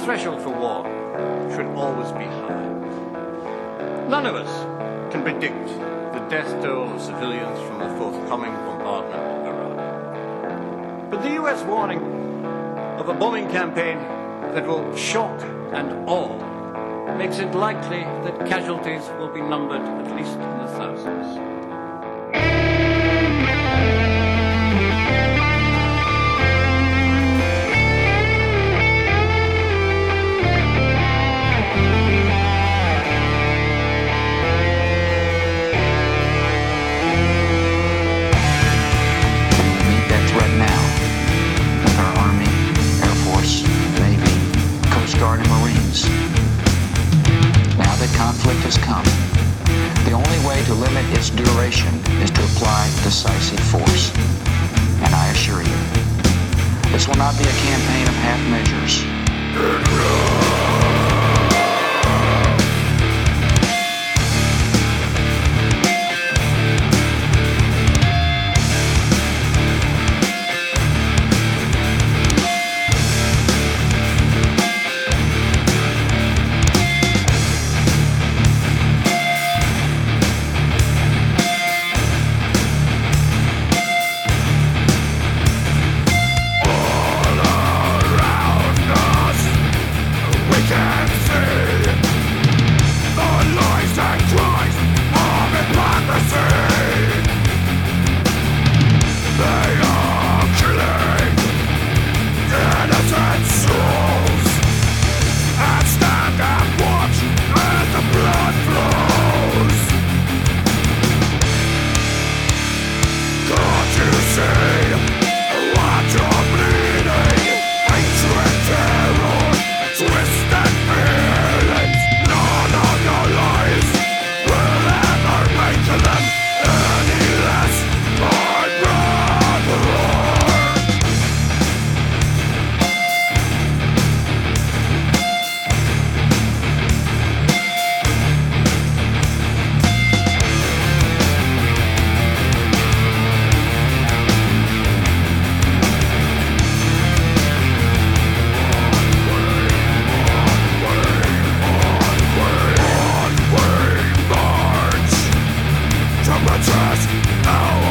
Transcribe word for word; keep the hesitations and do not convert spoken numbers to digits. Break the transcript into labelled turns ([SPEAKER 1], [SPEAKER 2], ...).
[SPEAKER 1] threshold for war should always be high. None of us can predict the death toll of civilians from the forthcoming bombardment of Iraq. But the U S warning of a bombing campaign that will shock and awe makes it likely that casualties will be numbered at least in the thousands.
[SPEAKER 2] Conflict has come. The only way to limit its duration is to apply decisive force. And I assure you, this will not be a campaign of half measures.
[SPEAKER 3] Trust, oh